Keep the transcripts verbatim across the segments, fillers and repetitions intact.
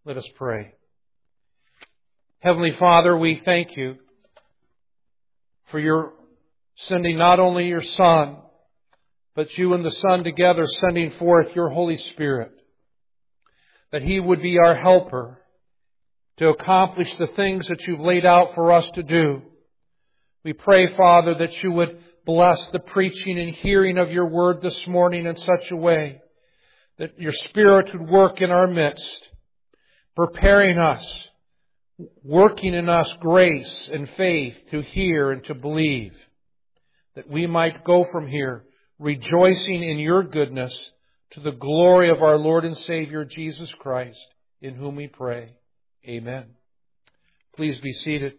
Let us pray. Heavenly Father, we thank you for your sending not only your Son, but you and the Son together sending forth your Holy Spirit, that He would be our helper to accomplish the things that you've laid out for us to do. We pray, Father, that you would bless the preaching and hearing of your word this morning in such a way that your Spirit would work in our midst, preparing us, working in us grace and faith to hear and to believe, that we might go from here rejoicing in your goodness to the glory of our Lord and Savior Jesus Christ, in whom we pray. Amen. Please be seated.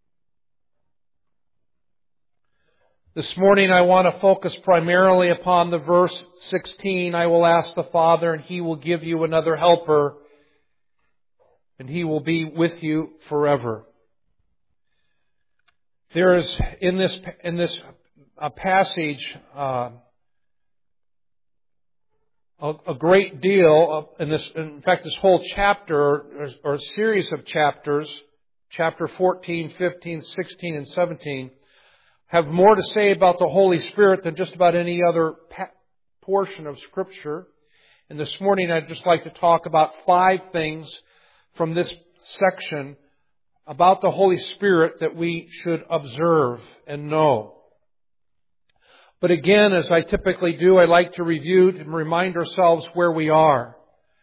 This morning I want to focus primarily upon the verse sixteen. I will ask the Father, and He will give you another helper, and He will be with you forever. There is in this in this uh, passage uh, a, a great deal of, in this. In fact, this whole chapter or, or a series of chapters, chapter fourteen, fifteen, sixteen, and seventeen, have more to say about the Holy Spirit than just about any other pa- portion of Scripture. And this morning I'd just like to talk about five things from this section about the Holy Spirit that we should observe and know. But again, as I typically do, I like to review and remind ourselves where we are.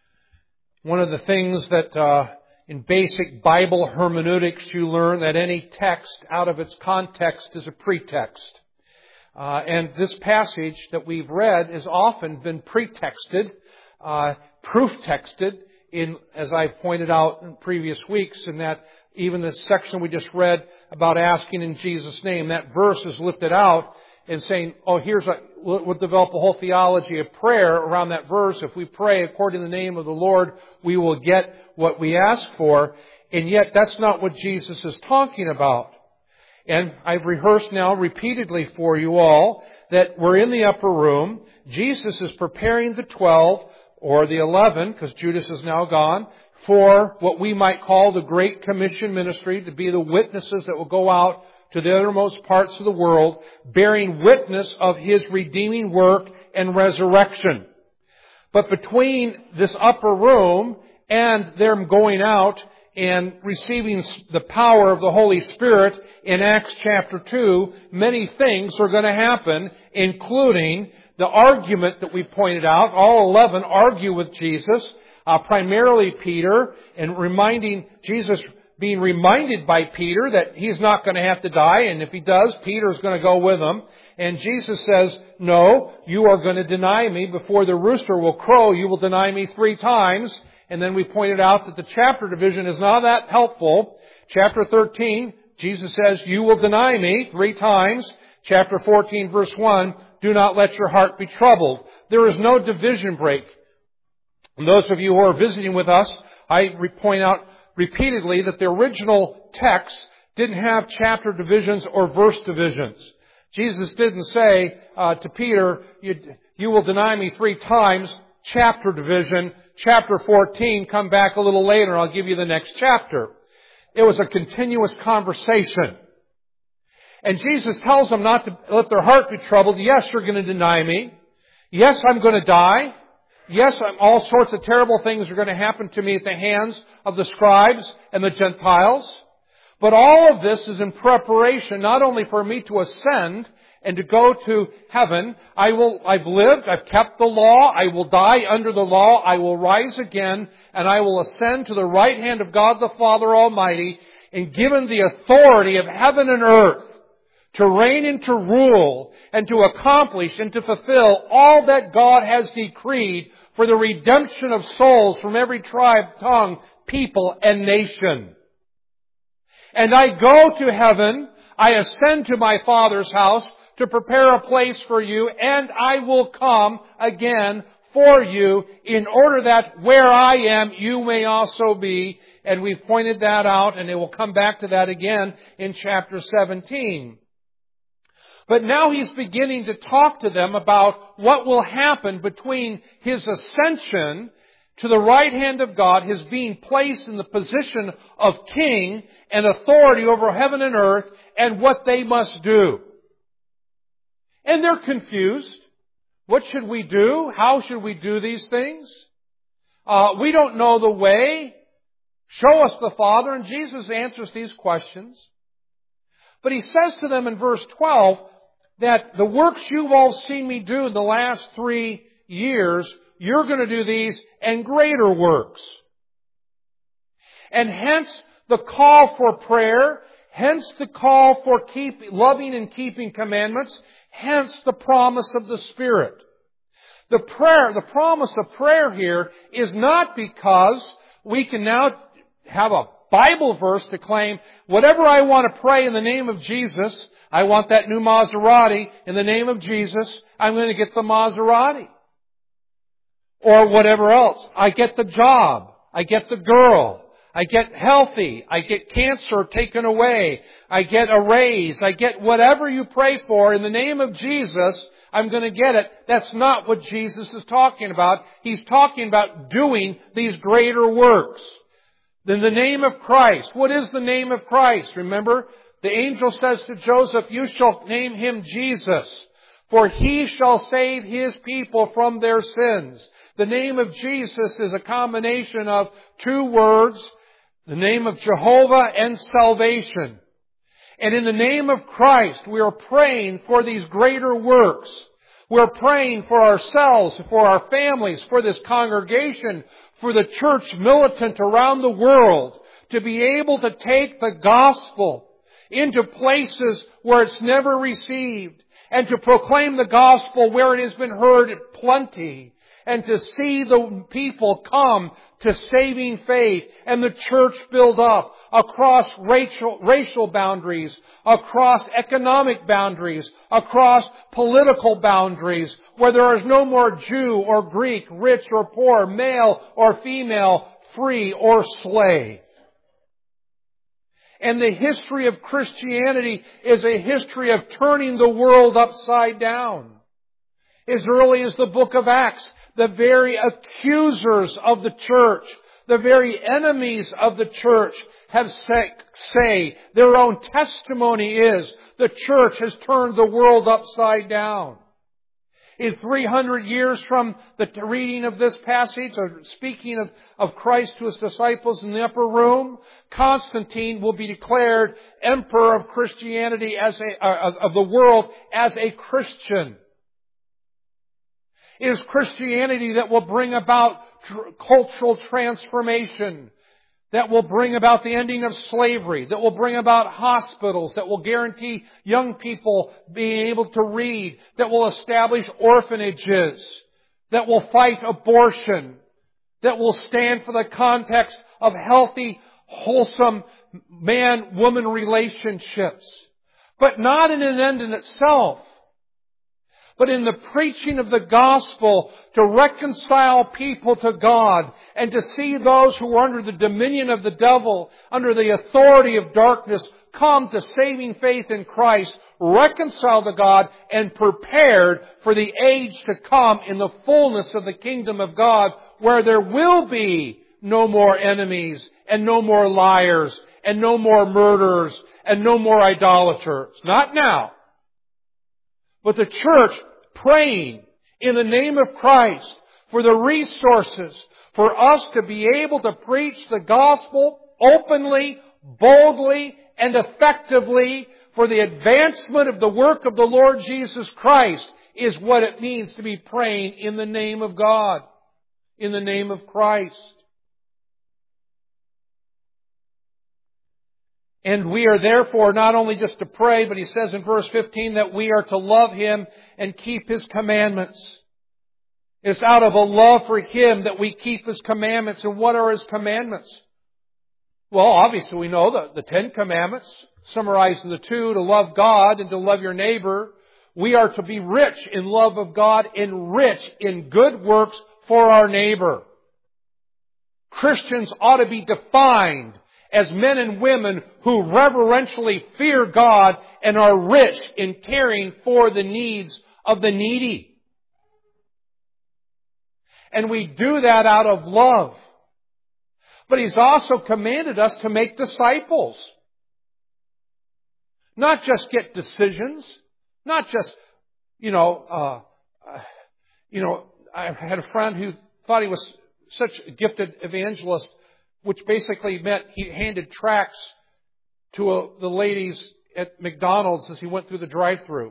One of the things that uh, in basic Bible hermeneutics you learn that any text out of its context is a pretext. Uh, and this passage that we've read has often been pretexted, uh, proof-texted, in, as I pointed out in previous weeks, in that even the section we just read about asking in Jesus' name, that verse is lifted out and saying, oh, here's a, we'll, we'll develop a whole theology of prayer around that verse. If we pray according to the name of the Lord, we will get what we ask for. And yet that's not what Jesus is talking about. And I've rehearsed now repeatedly for you all that we're in the upper room. Jesus is preparing the twelve, or the eleven, because Judas is now gone, for what we might call the Great Commission ministry, to be the witnesses that will go out to the uttermost parts of the world, bearing witness of His redeeming work and resurrection. But between this upper room and them going out and receiving the power of the Holy Spirit in Acts chapter two, many things are going to happen, including the argument that we pointed out. All eleven argue with Jesus, uh, primarily Peter, and reminding Jesus, being reminded by Peter that he's not going to have to die, and if he does, Peter's going to go with him. And Jesus says, no, you are going to deny me. Before the rooster will crow, you will deny me three times. And then we pointed out that the chapter division is not that helpful. Chapter thirteen, Jesus says, you will deny me three times. Chapter fourteen, verse one, do not let your heart be troubled. There is no division break. And those of you who are visiting with us, I point out repeatedly that the original text didn't have chapter divisions or verse divisions. Jesus didn't say uh, to Peter, you, you will deny me three times, chapter division, chapter fourteen, come back a little later, I'll give you the next chapter. It was a continuous conversation. And Jesus tells them not to let their heart be troubled. Yes, you're going to deny me. Yes, I'm going to die. Yes, all sorts of terrible things are going to happen to me at the hands of the scribes and the Gentiles. But all of this is in preparation not only for me to ascend and to go to heaven. I will, I've lived, I've kept the law, I will die under the law, I will rise again, and I will ascend to the right hand of God the Father Almighty, and given the authority of heaven and earth to reign and to rule and to accomplish and to fulfill all that God has decreed for the redemption of souls from every tribe, tongue, people, and nation. And I go to heaven, I ascend to my Father's house to prepare a place for you, and I will come again for you in order that where I am, you may also be. And we've pointed that out, and it will come back to that again in chapter seventeen. But now he's beginning to talk to them about what will happen between his ascension to the right hand of God, His being placed in the position of king and authority over heaven and earth, and what they must do. And they're confused. What should we do? How should we do these things? Uh, we don't know the way. Show us the Father. And Jesus answers these questions. But He says to them in verse twelve that the works you've all seen me do in the last three years, you're going to do these and greater works. And hence the call for prayer, hence the call for keep, loving and keeping commandments, hence the promise of the Spirit. The prayer, the promise of prayer here is not because we can now have a Bible verse to claim, whatever I want to pray in the name of Jesus, I want that new Maserati, in the name of Jesus, I'm going to get the Maserati. Or whatever else. I get the job. I get the girl. I get healthy. I get cancer taken away. I get a raise. I get whatever you pray for in the name of Jesus, I'm going to get it. That's not what Jesus is talking about. He's talking about doing these greater works. In the name of Christ. What is the name of Christ? Remember, the angel says to Joseph, you shall name Him Jesus, for He shall save His people from their sins. The name of Jesus is a combination of two words, the name of Jehovah and salvation. And in the name of Christ, we are praying for these greater works. We're praying for ourselves, for our families, for this congregation, for the church militant around the world, to be able to take the gospel into places where it's never received, and to proclaim the gospel where it has been heard plenty, and to see the people come to saving faith and the church build up across racial, racial boundaries, across economic boundaries, across political boundaries, where there is no more Jew or Greek, rich or poor, male or female, free or slave. And the history of Christianity is a history of turning the world upside down. As early as the book of Acts, the very accusers of the church, the very enemies of the church have say, say their own testimony is the church has turned the world upside down. In three hundred years from the reading of this passage, or speaking of, of Christ to His disciples in the upper room, Constantine will be declared emperor of Christianity as a, uh, of the world as a Christian. It is Christianity that will bring about tr- cultural transformation, that will bring about the ending of slavery, that will bring about hospitals, that will guarantee young people being able to read, that will establish orphanages, that will fight abortion, that will stand for the context of healthy, wholesome man-woman relationships. But not in an end in itself, but in the preaching of the gospel to reconcile people to God and to see those who are under the dominion of the devil, under the authority of darkness, come to saving faith in Christ, reconciled to God, and prepared for the age to come in the fullness of the kingdom of God, where there will be no more enemies, and no more liars, and no more murderers, and no more idolaters. Not now. But the church praying in the name of Christ for the resources for us to be able to preach the gospel openly, boldly, and effectively for the advancement of the work of the Lord Jesus Christ is what it means to be praying in the name of God, in the name of Christ. And we are therefore not only just to pray, but he says in verse fifteen that we are to love Him and keep His commandments. It's out of a love for Him that we keep His commandments. And what are His commandments? Well, obviously we know the, the Ten Commandments, summarized in the two, to love God and to love your neighbor. We are to be rich in love of God and rich in good works for our neighbor. Christians ought to be defined as men and women who reverentially fear God and are rich in caring for the needs of the needy. And we do that out of love. But He's also commanded us to make disciples. Not just get decisions. Not just, you know, uh, uh, you know, I had a friend who thought he was such a gifted evangelist, which basically meant he handed tracts to a, the ladies at McDonald's as he went through the drive-thru.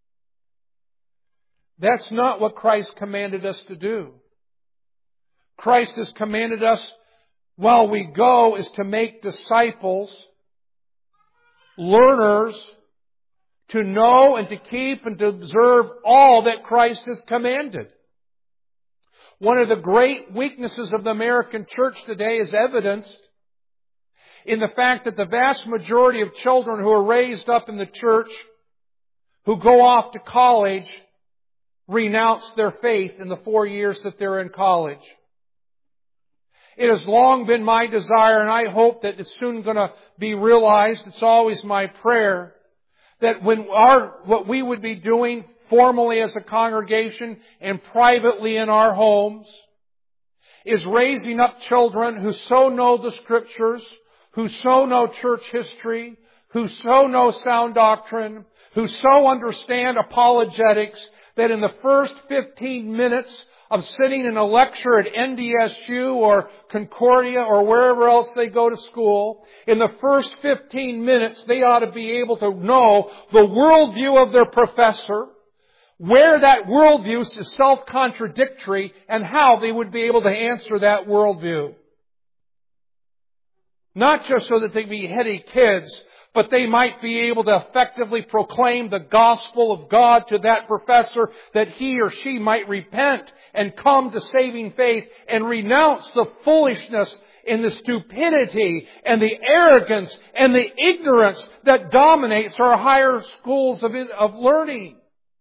That's not what Christ commanded us to do. Christ has commanded us while we go is to make disciples, learners, to know and to keep and to observe all that Christ has commanded. One of the great weaknesses of the American church today is evidenced in the fact that the vast majority of children who are raised up in the church, who go off to college, renounce their faith in the four years that they're in college. It has long been my desire, and I hope that it's soon going to be realized, it's always my prayer, that when our, what we would be doing formally as a congregation and privately in our homes is raising up children who so know the Scriptures, who so know church history, who so know sound doctrine, who so understand apologetics, that in the first fifteen minutes of sitting in a lecture at N D S U or Concordia or wherever else they go to school, in the first fifteen minutes they ought to be able to know the worldview of their professor, where that worldview is self-contradictory, and how they would be able to answer that worldview. Not just so that they be heady kids, but they might be able to effectively proclaim the gospel of God to that professor, that he or she might repent and come to saving faith and renounce the foolishness and the stupidity and the arrogance and the ignorance that dominates our higher schools of, of learning.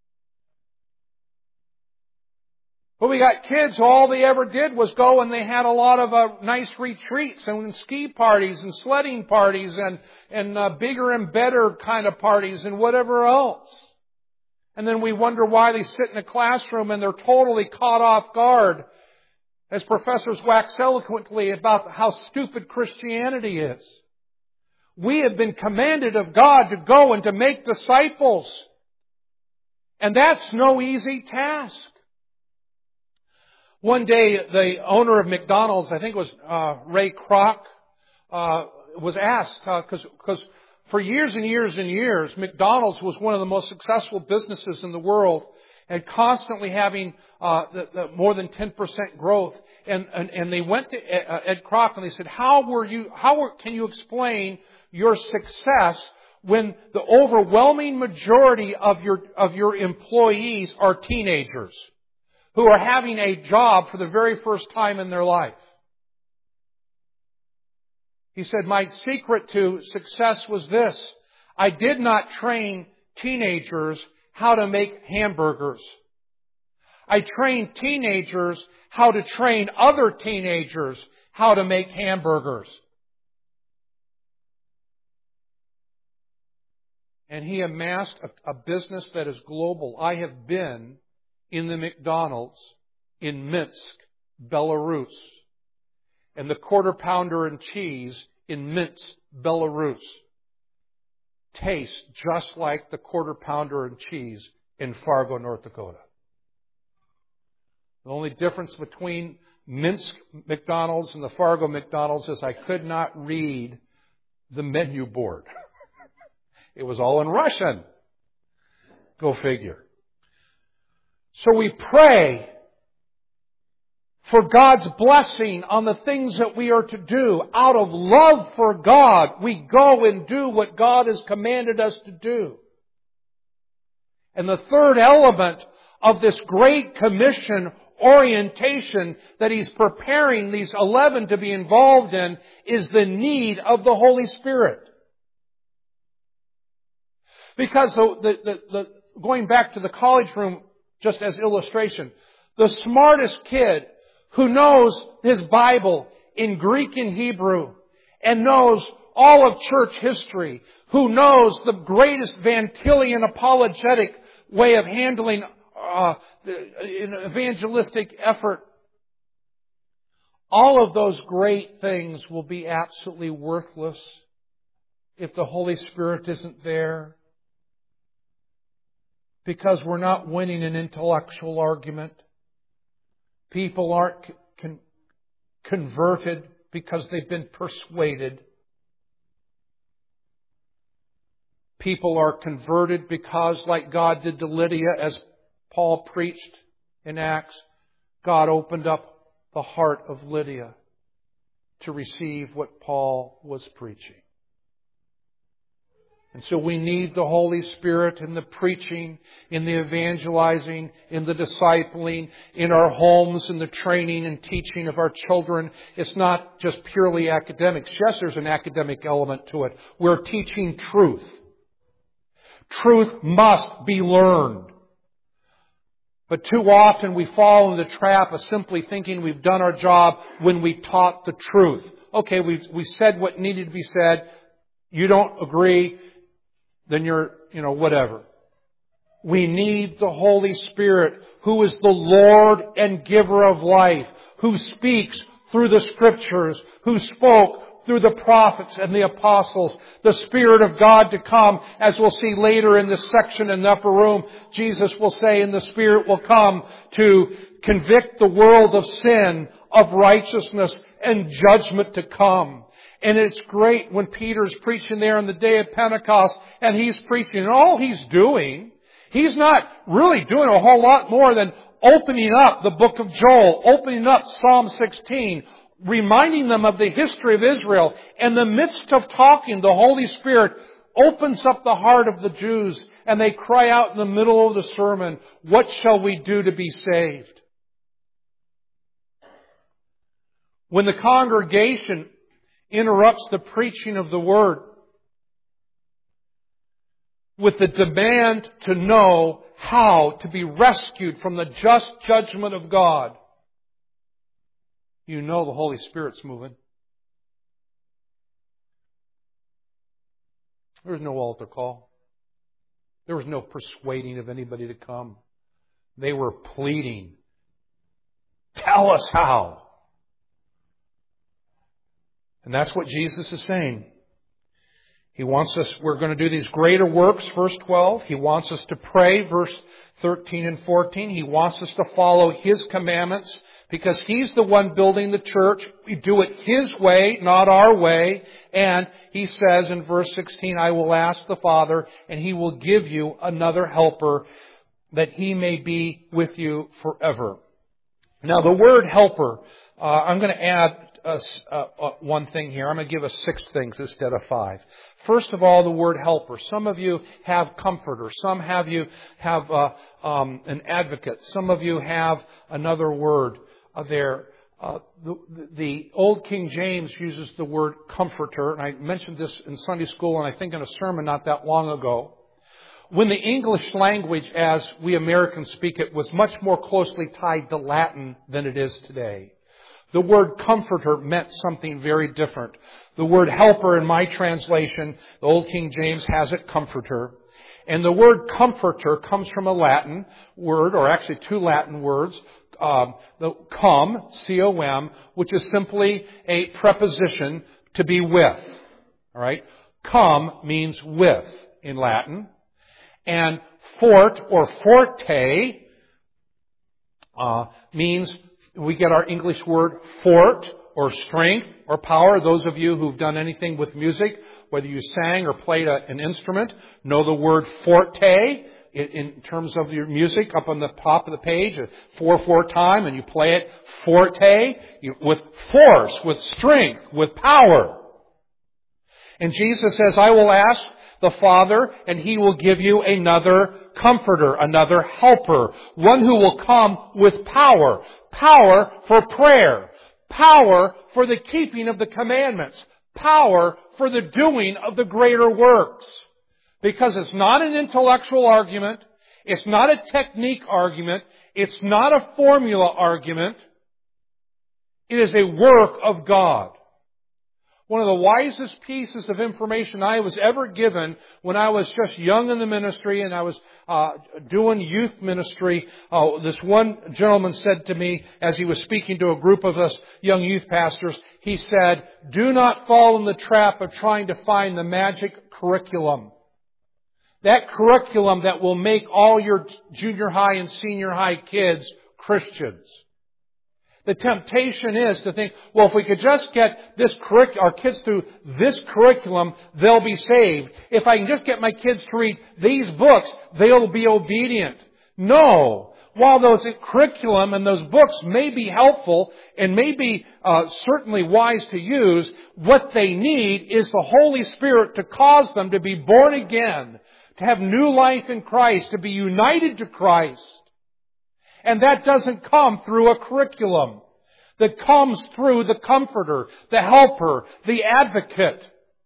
But we got kids who all they ever did was go and they had a lot of uh, nice retreats and ski parties and sledding parties and, and uh, bigger and better kind of parties and whatever else. And then we wonder why they sit in a classroom and they're totally caught off guard as professors wax eloquently about how stupid Christianity is. We have been commanded of God to go and to make disciples. And that's no easy task. One day, the owner of McDonald's, I think it was uh, Ray Kroc, uh, was asked, because uh, for years and years and years, McDonald's was one of the most successful businesses in the world, and constantly having uh, the, the more than ten percent growth. And, and, and they went to Ed Kroc and they said, "How were you? How were, can you explain your success when the overwhelming majority of your of your employees are teenagers who are having a job for the very first time in their life?" He said, "My secret to success was this. I did not train teenagers how to make hamburgers. I trained teenagers how to train other teenagers how to make hamburgers." And he amassed a, a business that is global. I have been in the McDonald's in Minsk, Belarus, and the Quarter Pounder and cheese in Minsk, Belarus tastes just like the Quarter Pounder and cheese in Fargo, North Dakota. The only difference between Minsk McDonald's and the Fargo McDonald's is I could not read the menu board. It was all in Russian. Go figure. So we pray for God's blessing on the things that we are to do. Out of love for God, we go and do what God has commanded us to do. And the third element of this Great Commission orientation that He's preparing these eleven to be involved in is the need of the Holy Spirit. Because the, the, the, the going back to the college room, just as illustration, the smartest kid who knows his Bible in Greek and Hebrew and knows all of church history, who knows the greatest Van Tillian apologetic way of handling uh, an evangelistic effort all of those great things will be absolutely worthless if the Holy Spirit isn't there. Because we're not winning an intellectual argument. People aren't con- converted because they've been persuaded. People are converted because, like God did to Lydia, as Paul preached in Acts, God opened up the heart of Lydia to receive what Paul was preaching. And so we need the Holy Spirit in the preaching, in the evangelizing, in the discipling, in our homes, in the training and teaching of our children. It's not just purely academics. Yes, there's an academic element to it. We're teaching truth. Truth must be learned. But too often we fall in the trap of simply thinking we've done our job when we taught the truth. Okay, we we said what needed to be said. You don't agree, then you're, you know, whatever. We need the Holy Spirit, who is the Lord and giver of life, who speaks through the Scriptures, who spoke through the prophets and the apostles, the Spirit of God to come. As we'll see later in this section in the upper room, Jesus will say, and the Spirit will come to convict the world of sin, of righteousness, and judgment to come. And it's great when Peter's preaching there on the day of Pentecost, and he's preaching, and all he's doing, he's not really doing a whole lot more than opening up the book of Joel, opening up Psalm sixteen, reminding them of the history of Israel. In the midst of talking, the Holy Spirit opens up the heart of the Jews, and they cry out in the middle of the sermon, "What shall we do to be saved?" When the congregation interrupts the preaching of the Word with the demand to know how to be rescued from the just judgment of God, you know the Holy Spirit's moving. There was no altar call. There was no persuading of anybody to come. They were pleading, "Tell us how." And that's what Jesus is saying. He wants us, we're going to do these greater works, verse twelve. He wants us to pray, verse thirteen and fourteen. He wants us to follow His commandments because He's the one building the church. We do it His way, not our way. And He says in verse sixteen, "I will ask the Father, and He will give you another helper, that He may be with you forever." Now the word helper, uh, I'm going to add Uh, uh, one thing here. I'm going to give us six things instead of five. First of all, the word helper. Some of you have comforter. Some have you have uh, um, an advocate. Some of you have another word uh, there. Uh, the, the Old King James uses the word comforter, and I mentioned this in Sunday school and I think in a sermon not that long ago. When the English language, as we Americans speak it, was much more closely tied to Latin than it is today, the word comforter meant something very different. The word helper in my translation, the Old King James has it comforter. And the word comforter comes from a Latin word, or actually two Latin words, um, the cum, C O M, which is simply a preposition to be with. All right? Cum means with in Latin. And fort or forte uh, means we get our English word fort or strength or power. Those of you who've done anything with music, whether you sang or played a, an instrument, know the word forte in, in terms of your music up on the top of the page, a four four time, and you play it forte you, with force, with strength, with power. And Jesus says, "I will ask the Father, and He will give you another comforter, another helper, one who will come with power. Power for prayer. Power for the keeping of the commandments. Power for the doing of the greater works." Because it's not an intellectual argument. It's not a technique argument. It's not a formula argument. It is a work of God. One of the wisest pieces of information I was ever given when I was just young in the ministry and I was uh, doing youth ministry. Uh, this one gentleman said to me as he was speaking to a group of us young youth pastors, he said, "Do not fall in the trap of trying to find the magic curriculum. That curriculum that will make all your junior high and senior high kids Christians." The temptation is to think, well, if we could just get this curric- our kids through this curriculum, they'll be saved. If I can just get my kids to read these books, they'll be obedient. No. While those curriculum and those books may be helpful and may be uh, certainly wise to use, what they need is the Holy Spirit to cause them to be born again, to have new life in Christ, to be united to Christ. And that doesn't come through a curriculum. That comes through the Comforter, the Helper, the Advocate.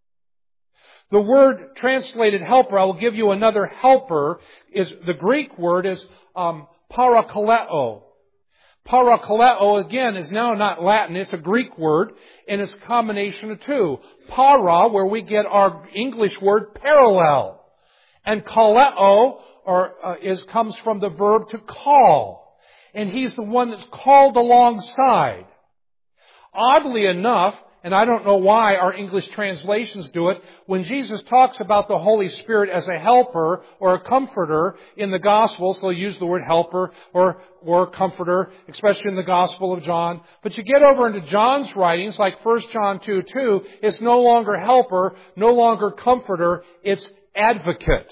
The word translated helper, I will give you another helper, is the Greek word is um, parakaleo. Parakaleo, again, is now not Latin. It's a Greek word, and it's a combination of two. Para, where we get our English word parallel. And kaleo or, uh, is comes from the verb to call. And He's the one that's called alongside. Oddly enough, and I don't know why our English translations do it, when Jesus talks about the Holy Spirit as a helper or a comforter in the Gospels, they'll use the word helper or, or comforter, especially in the Gospel of John. But you get over into John's writings, like First John two two, it's no longer helper, no longer comforter, it's advocate.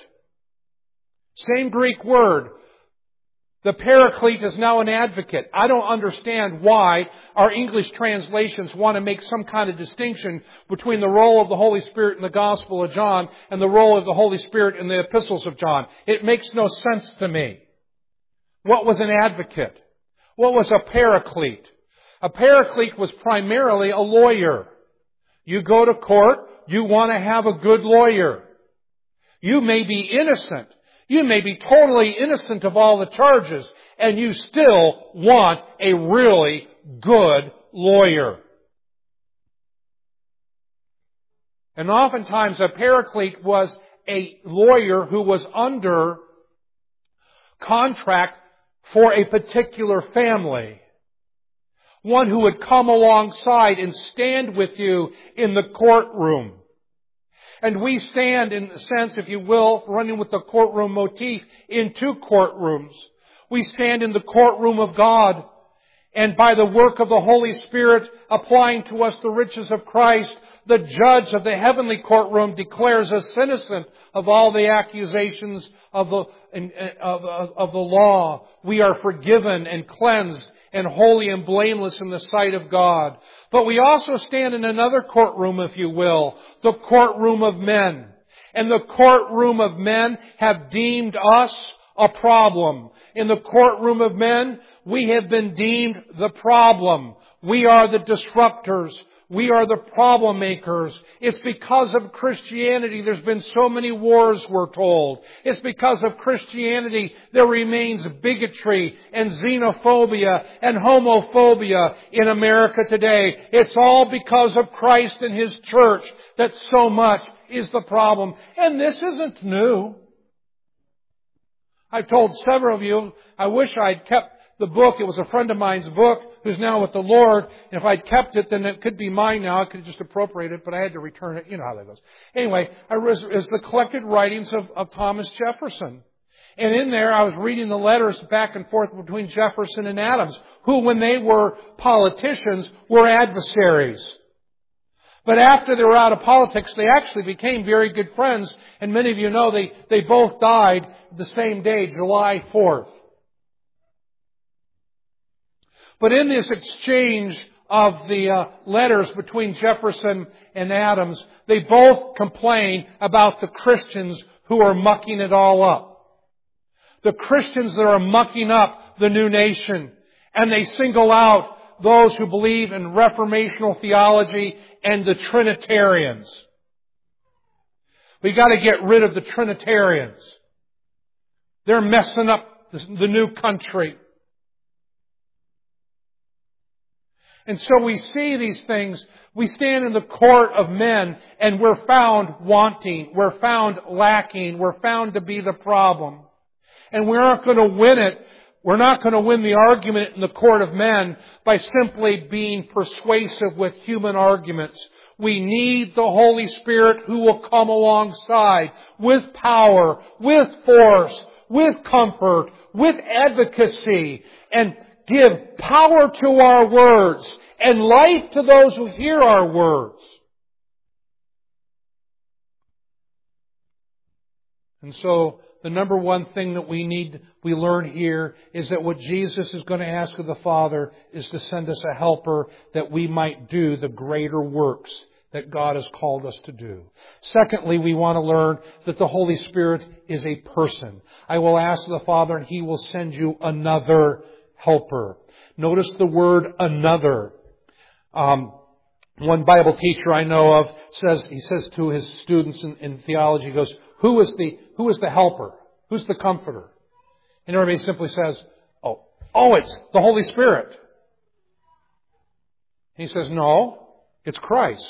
Same Greek word. The Paraclete is now an advocate. I don't understand why our English translations want to make some kind of distinction between the role of the Holy Spirit in the Gospel of John and the role of the Holy Spirit in the epistles of John. It makes no sense to me. What was an advocate? What was a Paraclete? A Paraclete was primarily a lawyer. You go to court, you want to have a good lawyer. You may be innocent. You may be totally innocent of all the charges, and you still want a really good lawyer. And oftentimes a paraclete was a lawyer who was under contract for a particular family. One who would come alongside and stand with you in the courtroom. And we stand, in a sense, if you will, running with the courtroom motif, in two courtrooms. We stand in the courtroom of God, and by the work of the Holy Spirit applying to us the riches of Christ, the judge of the heavenly courtroom declares us innocent of all the accusations of the, of, of, of the law. We are forgiven and cleansed and holy and blameless in the sight of God. But we also stand in another courtroom, if you will, the courtroom of men. And the courtroom of men have deemed us a problem. In the courtroom of men, we have been deemed the problem. We are the disruptors. We are the problem makers. It's because of Christianity there's been so many wars, we're told. It's because of Christianity there remains bigotry and xenophobia and homophobia in America today. It's all because of Christ and His church that so much is the problem. And this isn't new. I've told several of you, I wish I'd kept the book. It was a friend of mine's book who's now with the Lord. And if I'd kept it, then it could be mine now. I could just appropriate it, but I had to return it. You know how that goes. Anyway, I was, it was the collected writings of, of Thomas Jefferson. And in there, I was reading the letters back and forth between Jefferson and Adams, who, when they were politicians, were adversaries. But after they were out of politics, they actually became very good friends. And many of you know they, they both died the same day, July fourth. But in this exchange of the uh, letters between Jefferson and Adams, they both complain about the Christians who are mucking it all up. The Christians that are mucking up the new nation. And they single out those who believe in reformational theology and the Trinitarians. We got to get rid of the Trinitarians. They're messing up the new country. And so we see these things. We stand in the court of men and we're found wanting. We're found lacking. We're found to be the problem. And we're not going to win it. We're not going to win the argument in the court of men by simply being persuasive with human arguments. We need the Holy Spirit who will come alongside with power, with force, with comfort, with advocacy, and give power to our words and life to those who hear our words. And so, the number one thing that we need, we learn here, is that what Jesus is going to ask of the Father is to send us a helper that we might do the greater works that God has called us to do. Secondly, we want to learn that the Holy Spirit is a person. I will ask the Father and He will send you another helper. Notice the word another. Um, one Bible teacher I know of says, he says to his students in, in theology, he goes, who is the, who is the helper? Who's the comforter? And everybody simply says, oh, oh, it's the Holy Spirit. And he says, no, it's Christ.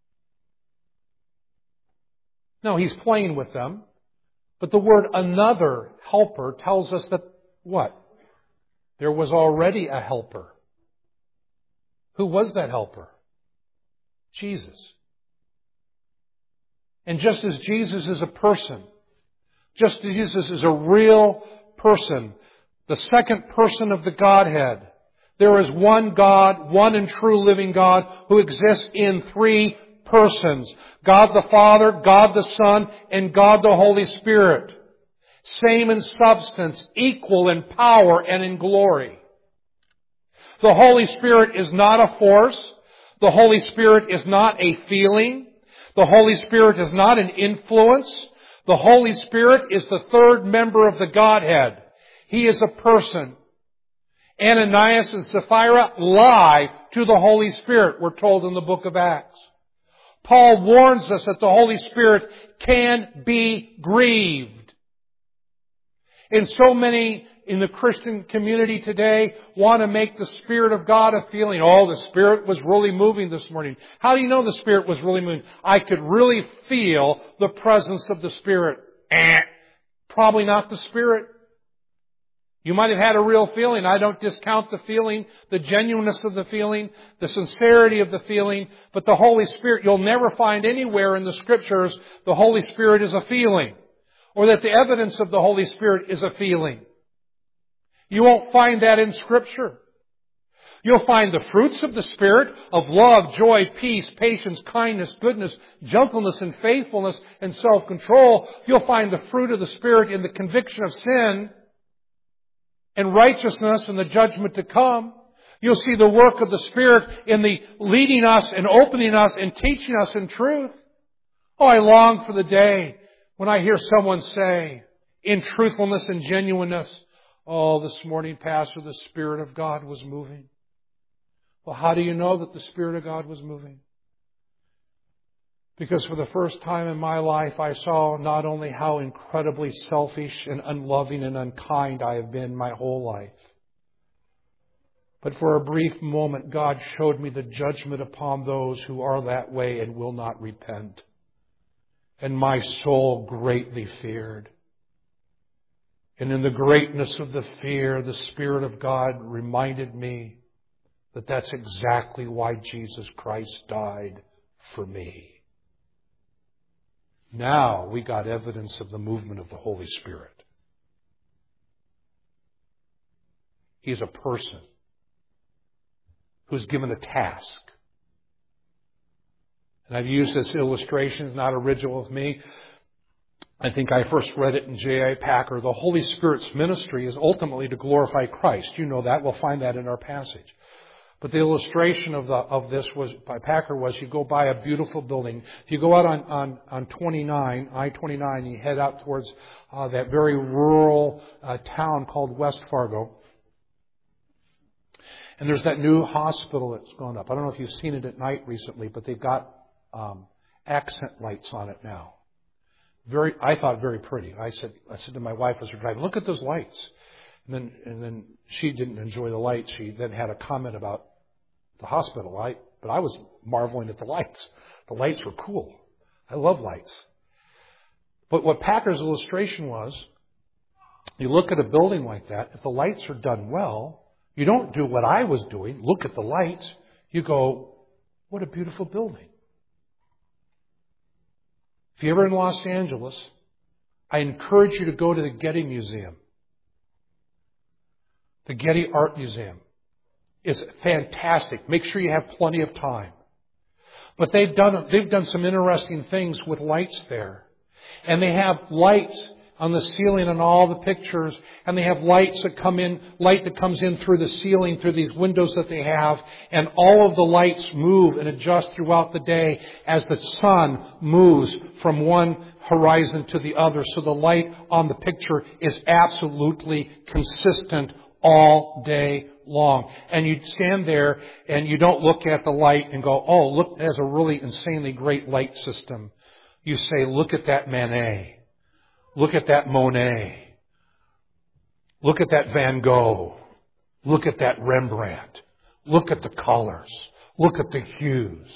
No, he's playing with them. But the word another helper tells us that what? There was already a helper. Who was that helper? Jesus. And just as Jesus is a person, just as Jesus is a real person, the second person of the Godhead, there is one God, one and true living God who exists in three persons. God the Father, God the Son, and God the Holy Spirit. Same in substance, equal in power and in glory. The Holy Spirit is not a force. The Holy Spirit is not a feeling. The Holy Spirit is not an influence. The Holy Spirit is the third member of the Godhead. He is a person. Ananias and Sapphira lie to the Holy Spirit, we're told in the book of Acts. Paul warns us that the Holy Spirit can be grieved. And so many in the Christian community today want to make the Spirit of God a feeling. Oh, the Spirit was really moving this morning. How do you know the Spirit was really moving? I could really feel the presence of the Spirit. Eh, probably not the Spirit. You might have had a real feeling. I don't discount the feeling, the genuineness of the feeling, the sincerity of the feeling. But the Holy Spirit, you'll never find anywhere in the Scriptures the Holy Spirit is a feeling. Or that the evidence of the Holy Spirit is a feeling. You won't find that in Scripture. You'll find the fruits of the Spirit of love, joy, peace, patience, kindness, goodness, gentleness, and faithfulness, and self-control. You'll find the fruit of the Spirit in the conviction of sin and righteousness and the judgment to come. You'll see the work of the Spirit in the leading us and opening us and teaching us in truth. Oh, I long for the day when I hear someone say, in truthfulness and genuineness, oh, this morning, Pastor, the Spirit of God was moving. Well, how do you know that the Spirit of God was moving? Because for the first time in my life, I saw not only how incredibly selfish and unloving and unkind I have been my whole life, but for a brief moment, God showed me the judgment upon those who are that way and will not repent. And my soul greatly feared. And in the greatness of the fear, the Spirit of God reminded me that that's exactly why Jesus Christ died for me. Now we got evidence of the movement of the Holy Spirit. He's a person who's given a task. And I've used this illustration, it's not original with me. I think I first read it in J I Packer. The Holy Spirit's ministry is ultimately to glorify Christ. You know that. We'll find that in our passage. But the illustration of the of this was by Packer was you go by a beautiful building. If you go out on on, on twenty-nine, I twenty-nine, and you head out towards uh, that very rural uh, town called West Fargo. And there's that new hospital that's gone up. I don't know if you've seen it at night recently, but they've got um, accent lights on it now. Very, I thought very pretty. I said, I said to my wife as we were driving, look at those lights. And then, and then she didn't enjoy the lights. She then had a comment about the hospital light, but I was marveling at the lights. The lights were cool. I love lights. But what Packer's illustration was, you look at a building like that, if the lights are done well, you don't do what I was doing, look at the lights, you go, what a beautiful building. If you're ever in Los Angeles, I encourage you to go to the Getty Museum. The Getty Art Museum is fantastic. Make sure you have plenty of time. But they've done, they've done some interesting things with lights there. And they have lights on the ceiling on all the pictures, and they have lights that come in, light that comes in through the ceiling, through these windows that they have, and all of the lights move and adjust throughout the day as the sun moves from one horizon to the other. So the light on the picture is absolutely consistent all day long. And you stand there and you don't look at the light and go, oh, look, there's a really insanely great light system. You say, look at that Manet. Look at that Monet. Look at that Van Gogh. Look at that Rembrandt. Look at the colors. Look at the hues.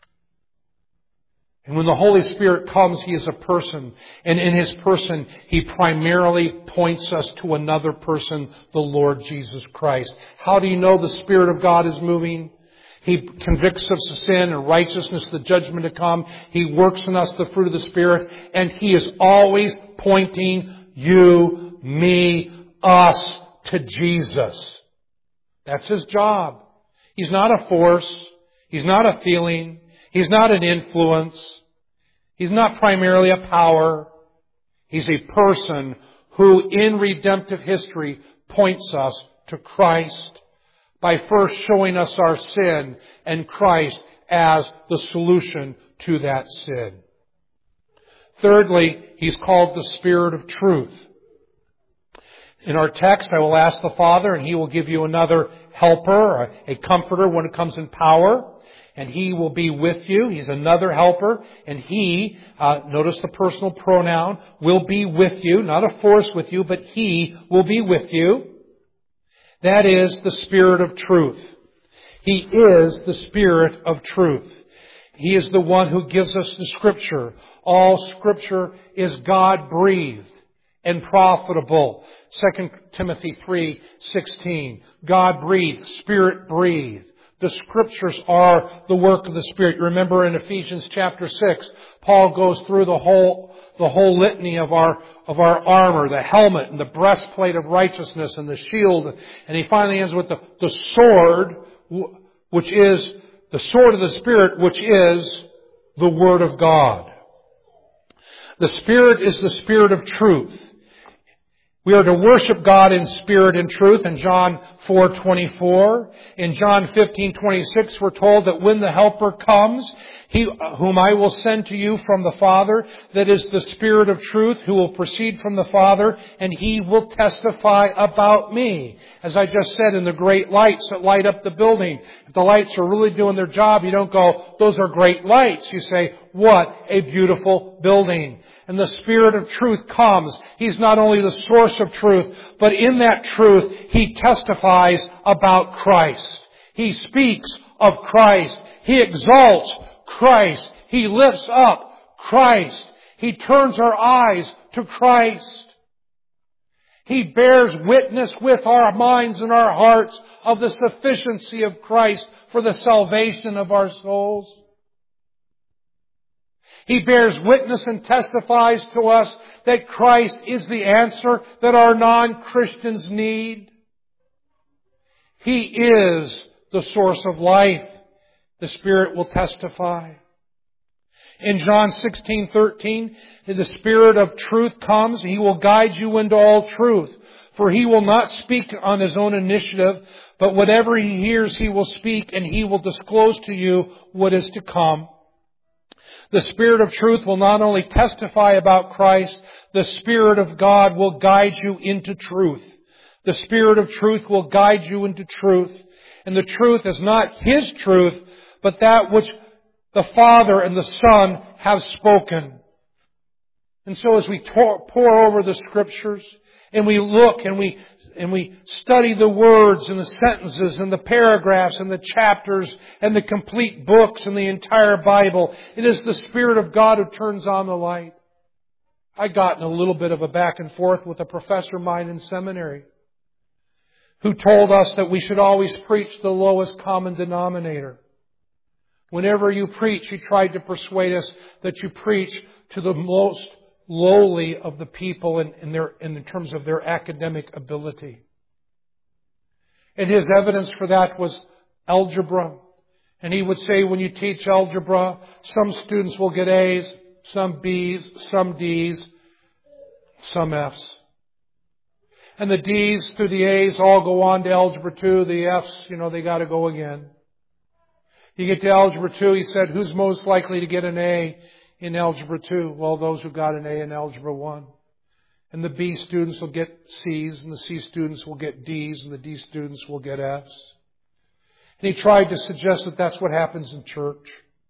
And when the Holy Spirit comes, He is a person. And in His person, He primarily points us to another person, the Lord Jesus Christ. How do you know the Spirit of God is moving? He convicts us of sin and righteousness, the judgment to come. He works in us the fruit of the Spirit. And He is always pointing you, me, us to Jesus. That's His job. He's not a force. He's not a feeling. He's not an influence. He's not primarily a power. He's a person who in redemptive history points us to Christ by first showing us our sin and Christ as the solution to that sin. Thirdly, He's called the Spirit of Truth. In our text, I will ask the Father, and He will give you another helper, a comforter when it comes in power. And He will be with you. He's another helper. And He, uh, notice the personal pronoun, will be with you. Not a force with you, but He will be with you. That is the Spirit of truth. He is the Spirit of truth. He is the one who gives us the Scripture. All Scripture is God-breathed and profitable. Second Timothy three sixteen. God-breathed, Spirit-breathed. The Scriptures are the work of the Spirit. You remember in Ephesians chapter six, Paul goes through the whole the whole litany of our of our armor, the helmet and the breastplate of righteousness and the shield. And he finally ends with the, the sword, which is the sword of the Spirit, which is the Word of God. The Spirit is the Spirit of truth. We are to worship God in spirit and truth in John four twenty-four. In John fifteen twenty-six, we're told that when the Helper comes, He whom I will send to you from the Father, that is the Spirit of truth, who will proceed from the Father, and He will testify about me. As I just said, in the great lights that light up the building. If the lights are really doing their job, you don't go, those are great lights. You say, what a beautiful building. And the Spirit of truth comes. He's not only the source of truth, but in that truth, He testifies about Christ. He speaks of Christ. He exalts Christ. He lifts up Christ. He turns our eyes to Christ. He bears witness with our minds and our hearts of the sufficiency of Christ for the salvation of our souls. He bears witness and testifies to us that Christ is the answer that our non-Christians need. He is the source of life. The Spirit will testify. In John sixteen thirteen, the Spirit of truth comes. He will guide you into all truth. For He will not speak on His own initiative, but whatever He hears, He will speak, and He will disclose to you what is to come. The Spirit of truth will not only testify about Christ, the Spirit of God will guide you into truth. The Spirit of truth will guide you into truth. And the truth is not His truth, but that which the Father and the Son have spoken. And so as we pour over the Scriptures, and we look and we and we study the words and the sentences and the paragraphs and the chapters and the complete books and the entire Bible. It is the Spirit of God who turns on the light. I got in a little bit of a back and forth with a professor of mine in seminary who told us that we should always preach the lowest common denominator. Whenever you preach, he tried to persuade us that you preach to the most lowly of the people in, in, their, in terms of their academic ability. And his evidence for that was algebra. And he would say when you teach algebra, some students will get A's, some B's, some D's, some F's. And the D's through the A's all go on to Algebra two. The F's, you know, they got to go again. You get to Algebra two, he said, who's most likely to get an A in Algebra two? Well, those who got an A in Algebra one. And the B students will get C's, and the C students will get D's, and the D students will get F's. And he tried to suggest that that's what happens in church.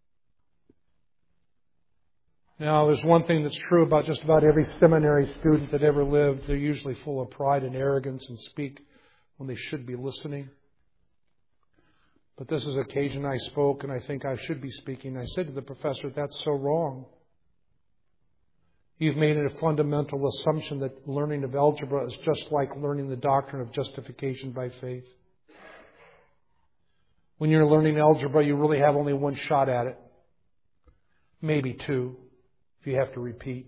Now, there's one thing that's true about just about every seminary student that ever lived. They're usually full of pride and arrogance and speak when they should be listening. But this is the occasion I spoke, and I think I should be speaking. I said to the professor, that's so wrong. You've made it a fundamental assumption that learning of algebra is just like learning the doctrine of justification by faith. When you're learning algebra, you really have only one shot at it. Maybe two, if you have to repeat.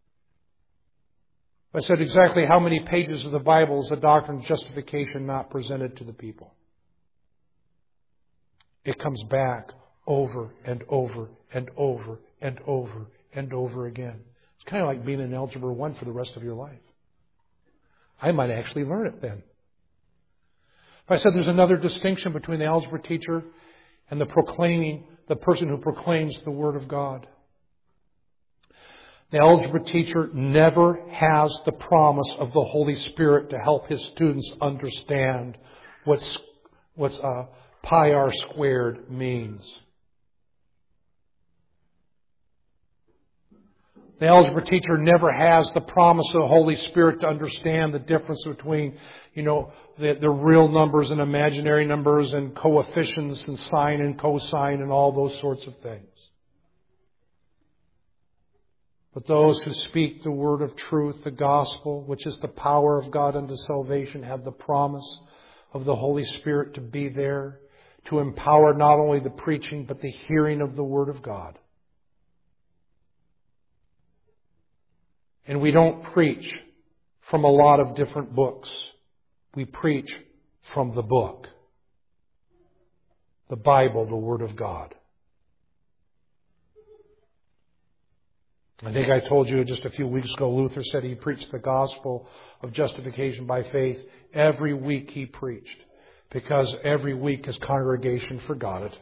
I said, exactly how many pages of the Bible is the doctrine of justification not presented to the people? It comes back over and over and over and over and over again. It's kind of like being in Algebra one for the rest of your life. I might actually learn it then. But I said there's another distinction between the algebra teacher and the proclaiming, the person who proclaims the Word of God. The algebra teacher never has the promise of the Holy Spirit to help his students understand what's, what's, uh, pi r squared means. The algebra teacher never has the promise of the Holy Spirit to understand the difference between, you know, the, the real numbers and imaginary numbers and coefficients and sine and cosine and all those sorts of things. But those who speak the word of truth, the gospel, which is the power of God unto salvation, have the promise of the Holy Spirit to be there, to empower not only the preaching, but the hearing of the Word of God. And we don't preach from a lot of different books. We preach from the book. The Bible, the Word of God. I think I told you just a few weeks ago, Luther said he preached the gospel of justification by faith. Every week he preached. Because every week his congregation forgot it.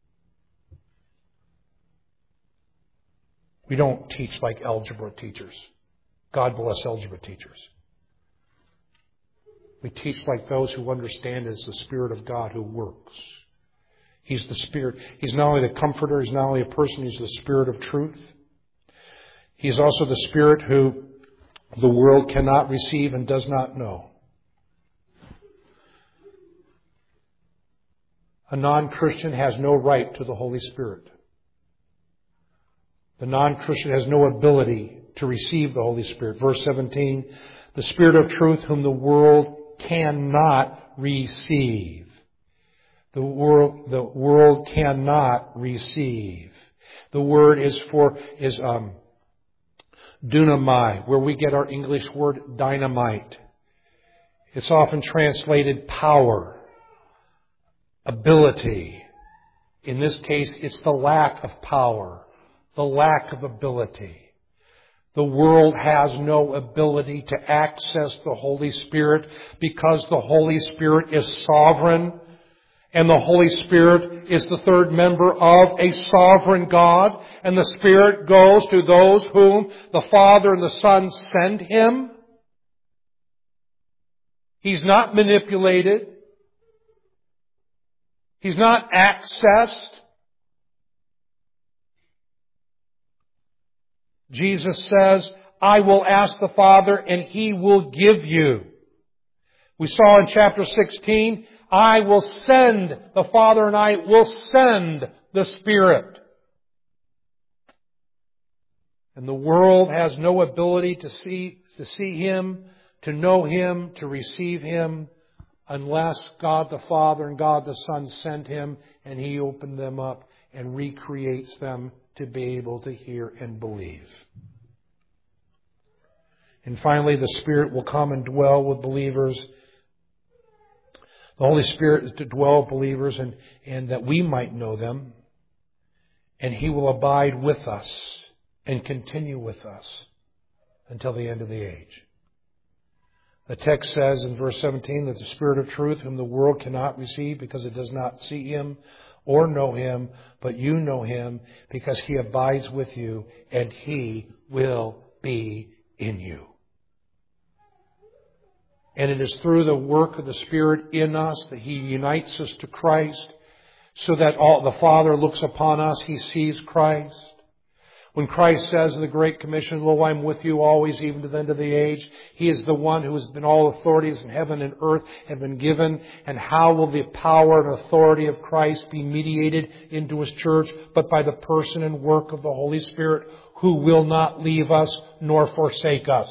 We don't teach like algebra teachers. God bless algebra teachers. We teach like those who understand it's the Spirit of God who works. He's the Spirit. He's not only the comforter, He's not only a person, He's the Spirit of truth. He's also the Spirit who the world cannot receive and does not know. A non-Christian has no right to the Holy Spirit. The non-Christian has no ability to receive the Holy Spirit. Verse seventeen, the Spirit of truth whom the world cannot receive. The world, the world cannot receive. The word is for, is, um, dunamai, where we get our English word dynamite. It's often translated power. Ability. In this case, it's the lack of power, the lack of ability. The world has no ability to access the Holy Spirit because the Holy Spirit is sovereign, and the Holy Spirit is the third member of a sovereign God, and the Spirit goes to those whom the Father and the Son send Him. He's not manipulated. He's not accessed. Jesus says, I will ask the Father and He will give you We saw in chapter sixteen, I will send, the Father and I will send the Spirit. And the world has no ability to see, to see Him, to know Him, to receive Him, unless God the Father and God the Son sent Him and He opened them up and recreates them to be able to hear and believe. And finally, the Spirit will come and dwell with believers. The Holy Spirit is to dwell with believers and, and that we might know them. And He will abide with us and continue with us until the end of the age. The text says in verse seventeen that the Spirit of truth, whom the world cannot receive because it does not see Him or know Him, but you know Him because He abides with you and He will be in you. And it is through the work of the Spirit in us that He unites us to Christ so that all the Father looks upon us, He sees Christ. When Christ says in the Great Commission, Lo, I'm with you always, even to the end of the age, He is the one who has been all authorities in heaven and earth have been given. And how will the power and authority of Christ be mediated into His church? But by the person and work of the Holy Spirit, who will not leave us nor forsake us.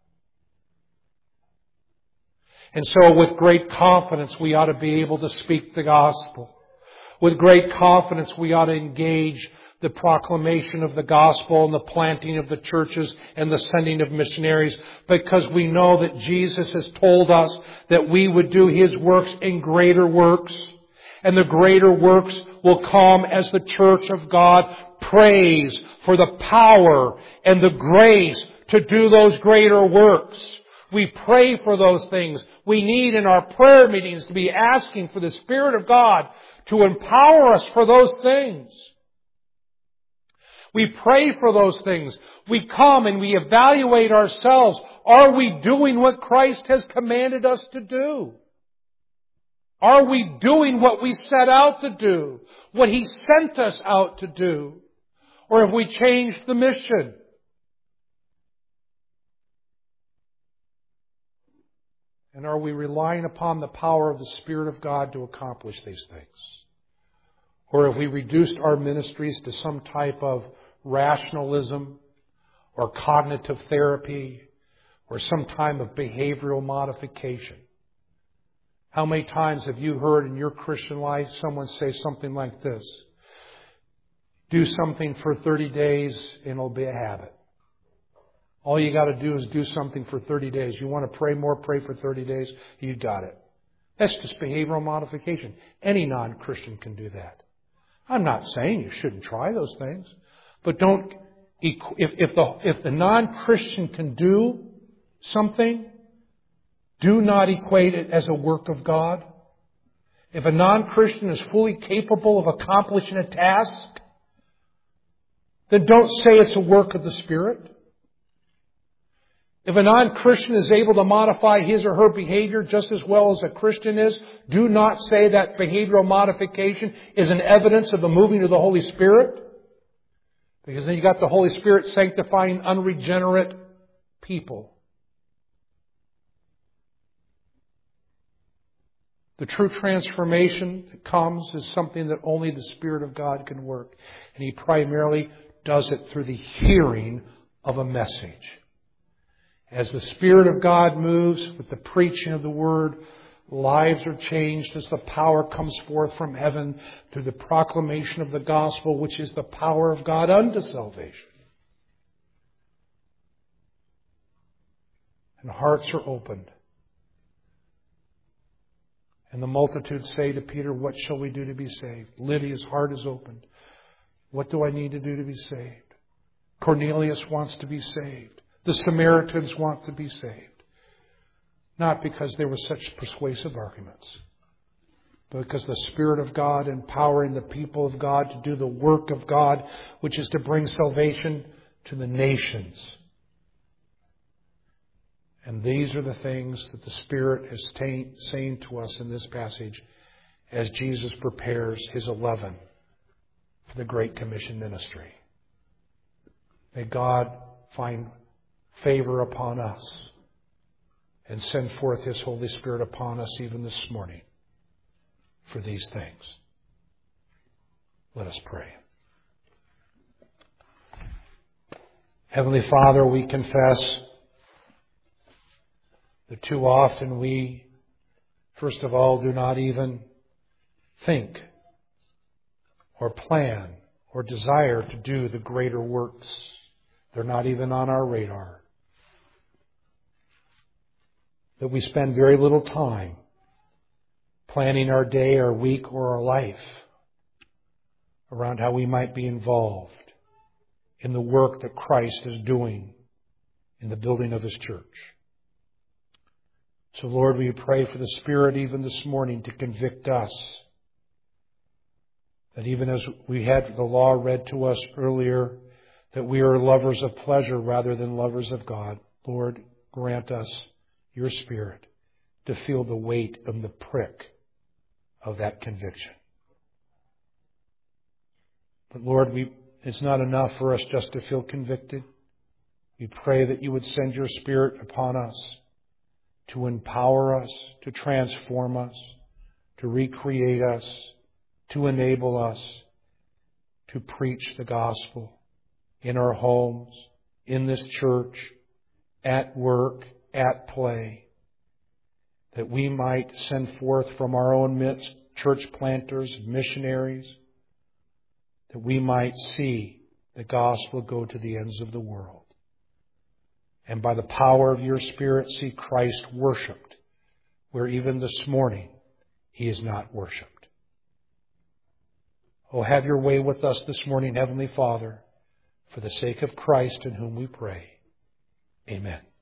And so with great confidence we ought to be able to speak the gospel. With great confidence we ought to engage the proclamation of the gospel and the planting of the churches and the sending of missionaries, because we know that Jesus has told us that we would do His works in greater works. And the greater works will come as the church of God prays for the power and the grace to do those greater works. We pray for those things. We need in our prayer meetings to be asking for the Spirit of God to empower us for those things. We pray for those things. We come and we evaluate ourselves. Are we doing what Christ has commanded us to do? Are we doing what we set out to do? What He sent us out to do? Or have we changed the mission? And are we relying upon the power of the Spirit of God to accomplish these things? Or have we reduced our ministries to some type of rationalism or cognitive therapy or some type of behavioral modification? How many times have you heard in your Christian life someone say something like this? Do something for thirty days and it'll be a habit. All you got to do is do something for thirty days. You want to pray more, pray for thirty days. You got it. That's just behavioral modification. Any non-Christian can do that. I'm not saying you shouldn't try those things, but don't. If, if the if the non-Christian can do something, do not equate it as a work of God. If a non-Christian is fully capable of accomplishing a task, then don't say it's a work of the Spirit. If a non-Christian is able to modify his or her behavior just as well as a Christian is, do not say that behavioral modification is an evidence of the moving of the Holy Spirit. Because then you got the Holy Spirit sanctifying unregenerate people. The true transformation that comes is something that only the Spirit of God can work. And He primarily does it through the hearing of a message. As the Spirit of God moves with the preaching of the Word, lives are changed as the power comes forth from heaven through the proclamation of the gospel, which is the power of God unto salvation. And hearts are opened. And the multitude say to Peter, what shall we do to be saved? Lydia's heart is opened. What do I need to do to be saved? Cornelius wants to be saved. The Samaritans want to be saved. Not because they were such persuasive arguments, but because the Spirit of God empowering the people of God to do the work of God, which is to bring salvation to the nations. And these are the things that the Spirit is t- saying to us in this passage as Jesus prepares His eleven for the Great Commission ministry. May God find favor upon us and send forth His Holy Spirit upon us even this morning for these things. Let us pray. Heavenly Father, we confess that too often we, first of all, do not even think or plan or desire to do the greater works. They're not even on our radar. That we spend very little time planning our day, our week, or our life around how we might be involved in the work that Christ is doing in the building of His church. So, Lord, we pray for the Spirit even this morning to convict us. That even as we had the law read to us earlier, that we are lovers of pleasure rather than lovers of God. Lord, grant us Your Spirit to feel the weight and the prick of that conviction. But Lord, we, it's not enough for us just to feel convicted. We pray that You would send Your Spirit upon us to empower us, to transform us, to recreate us, to enable us to preach the gospel in our homes, in this church, at work, at play, that we might send forth from our own midst church planters, missionaries, that we might see the gospel go to the ends of the world. And by the power of Your Spirit, see Christ worshipped, where even this morning He is not worshipped. Oh, have Your way with us this morning, Heavenly Father, for the sake of Christ in whom we pray. Amen.